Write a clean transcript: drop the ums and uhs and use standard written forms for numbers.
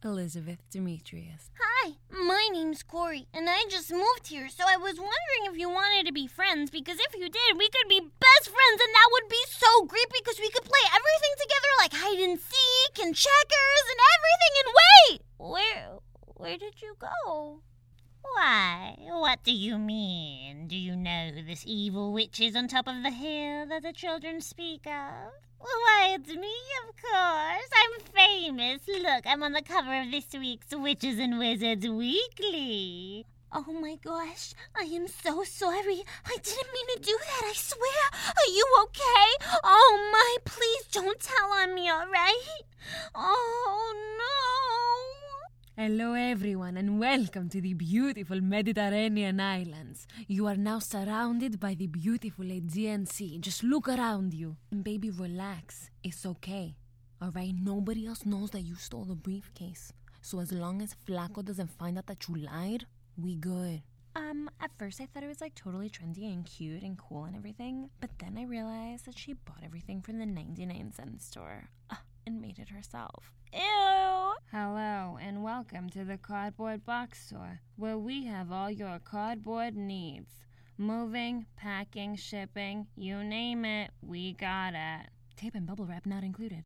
Elizabeth Demetrius. Hi, my name's Corey, and I just moved here, so I was wondering if you wanted to be friends, because if you did, we could be best friends, and that would be so great because we could play everything together like hide and seek and checkers and everything. And wait, where did you go? Why, what do you mean? Do you know who this evil witch is on top of the hill that the children speak of? Why, it's me, of course. I'm famous. Look, I'm on the cover of this week's Witches and Wizards Weekly. Oh my gosh, I am so sorry. I didn't mean to do that, I swear. Are you okay? Oh my, please don't tell on me, all right? Oh no. Hello everyone and welcome to the beautiful Mediterranean islands. You are now surrounded by the beautiful Aegean Sea. Just look around you. And baby, relax. It's okay. Alright, nobody else knows that you stole the briefcase. So as long as Flaco doesn't find out that you lied, we good. At first I thought it was totally trendy and cute and cool and everything, but then I realized that she bought everything from the 99-cent store and made it herself. Ew! Hello and welcome to the Cardboard Box Store, where we have all your cardboard needs. Moving, packing, shipping, you name it, we got it. Tape and bubble wrap not included.